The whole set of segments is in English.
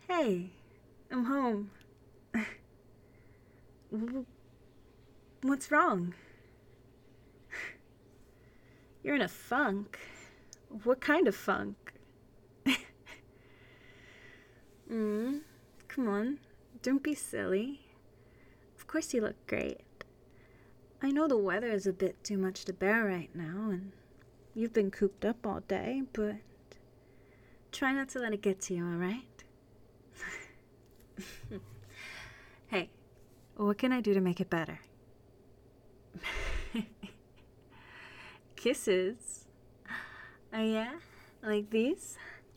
Hey, I'm home. What's wrong? You're in a funk. What kind of funk? mm, Come on, don't be silly. Of course you look great. I know the weather is a bit too much to bear right now, and you've been cooped up all day, but try not to let it get to you, alright? Hey, what can I do to make it better? Kisses? Oh yeah? Like these?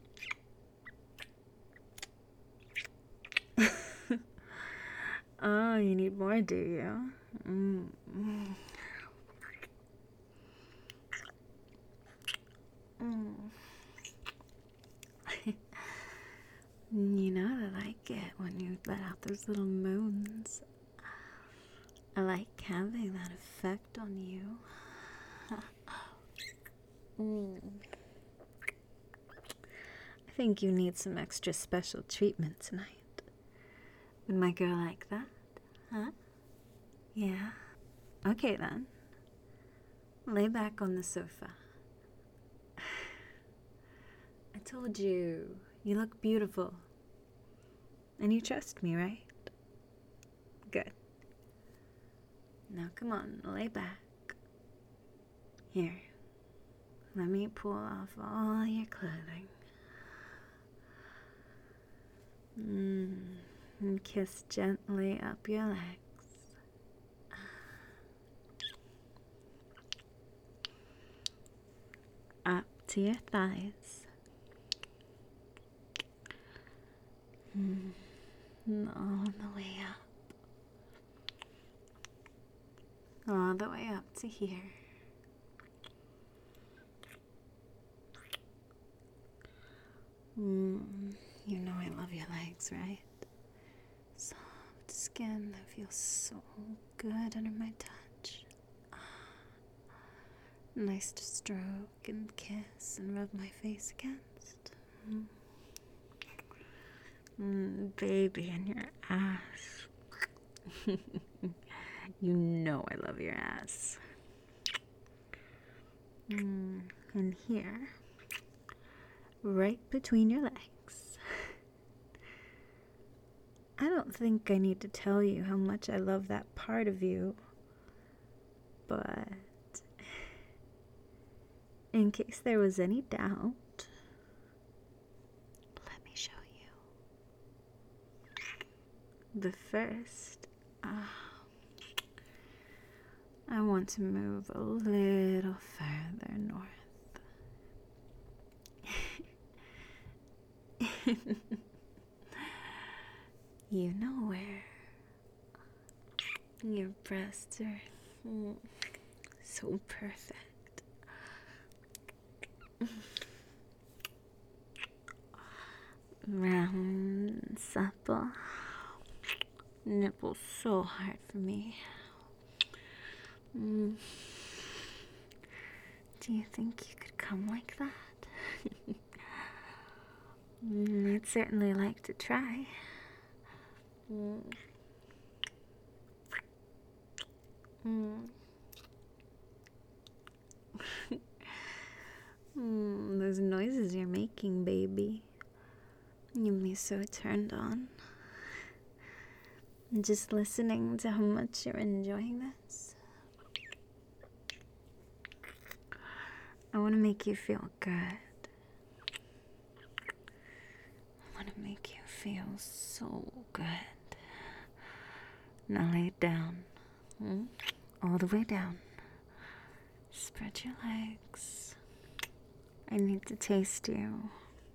Oh, you need more, do you? Mm. Mm. You know I like it when you let out those little moans. I like having that effect on you. I think you need some extra special treatment tonight. Would my girl like that? Huh? Yeah. Okay then. Lay back on the sofa. I told you, you look beautiful. And you trust me, right? Good. Now come on, lay back. Here, let me pull off all your clothing. And kiss gently up your legs. Up to your thighs. And all the way up. All the way up to here. You know I love your legs, right? Soft skin that feels so good under my touch. Nice to stroke and kiss and rub my face against. Baby, and your ass. You know I love your ass. And here, right between your legs. I don't think I need to tell you how much I love that part of you, but in case there was any doubt, let me show you. But first, I want to move a little further north. You know where. Your breasts are so perfect. Round and supple. Nipples so hard for me. Do you think you could come like that? I'd certainly like to try. Those noises you're making, baby. You have me so turned on. Just listening to how much you're enjoying this. I want to make you feel good. I want to make you feel so good. Now lay it down. All the way down. Spread your legs. I need to taste you.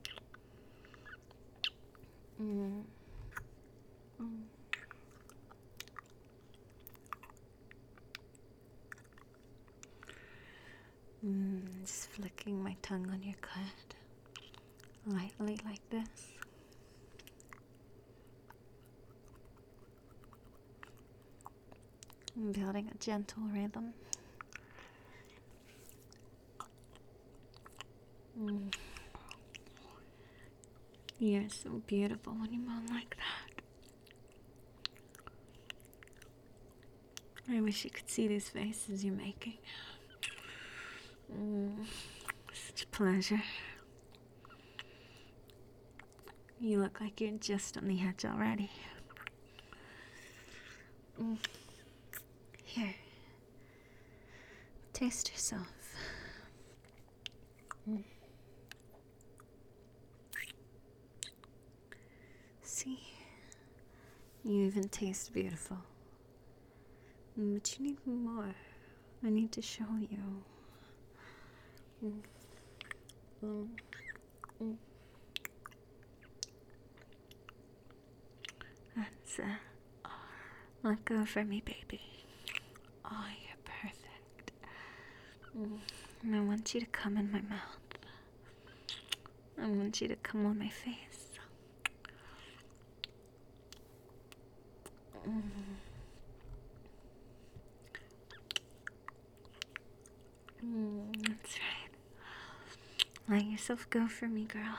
Just flicking my tongue on your clit. Lightly like this. I'm building a gentle rhythm. You're so beautiful when you moan like that. I wish you could see these faces you're making. Such a pleasure. You look like you're just on the edge already. Here. Taste yourself. See? You even taste beautiful. But you need more. I need to show you. That's it. Let go for me, baby. Oh, you're perfect. And I want you to come in my mouth. I want you to come on my face. That's right. Let yourself go for me, girl.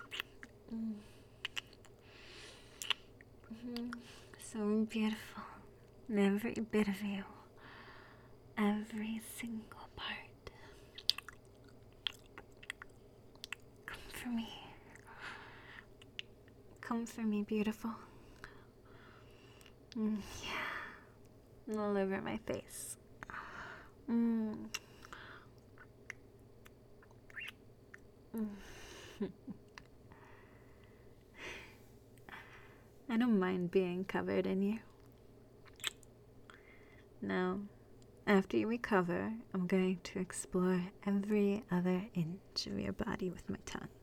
So beautiful. And every bit of you. Every single part. Come for me. Come for me, beautiful. Yeah. All over my face. I don't mind being covered in you. Now, after you recover, I'm going to explore every other inch of your body with my tongue.